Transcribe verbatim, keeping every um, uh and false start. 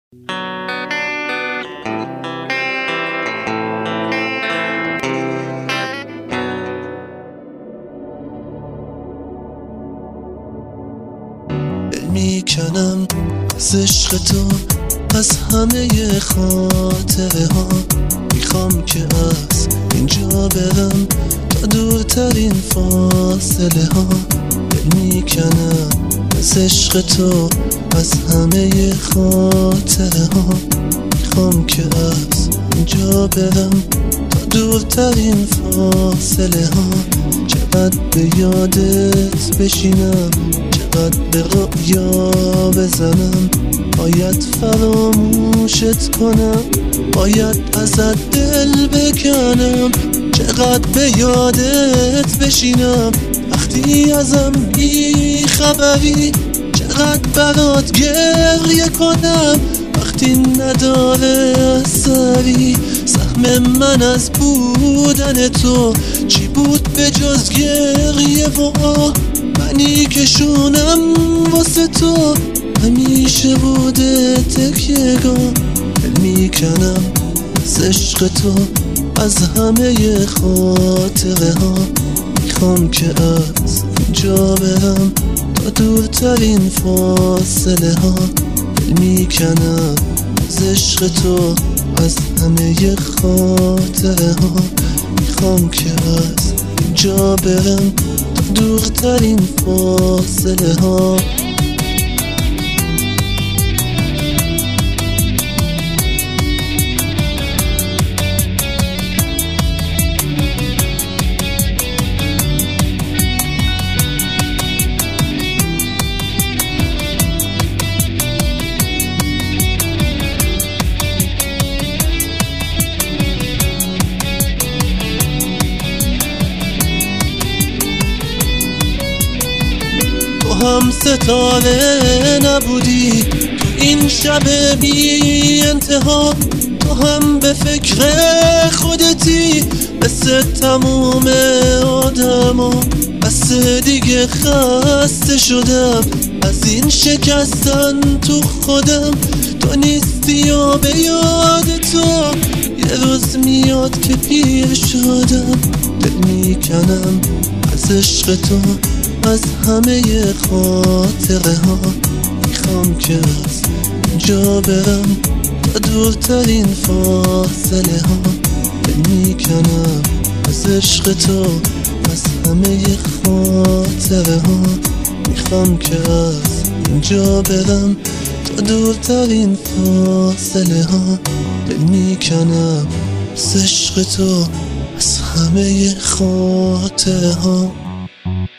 میکنم از عشق تو، از همه خاطره ها. میخوام که از اینجا برم تا دورترین فاصله ها. میکنم از عشق تو، از همه خاطره ها. میخوام که از اینجا برم تا دورترین فاصله ها. چقدر به یادت بشینم، چقدر به رؤیا بزنم. باید فراموشت کنم، باید ازت دل بکنم. چقدر به یادت بشینم وقتی ازم بی خبری. چقدر برات گریه کنم وقتی نداره اثری. سهم من از بودن تو چی بود به جز گریه و آه؟ منی که شونم واسه تو همیشه بوده تکیه‌گاه. دل میکنم از عشق تو، از همه خاطره ها. میخوام که از اینجا برم تا دورترین فاصله ها. دل میکنم از عشق تو، از همه خاطره ها. میخوام که از اینجا برم تا دورترین فاصله ها. هم ستاره نبودی تو این شب بی انتها. تو هم به فکر خودتی مثل تموم آدم ها. بس دیگه خسته شدم از این شکستن تو خودم. تو نیستی و به یاد تو یه روز میاد که پیر شدم. دل میکنم از عشق تو، از همه خاطره ها. میخوام که از اینجا برم تا دورترین فاصله ها. دل میکنم از عشق تو، از همه خاطره ها. میخوام که از اینجا برم تا دورترین فاصله ها. دل میکنم از عشق تو، از همه خاطره ها.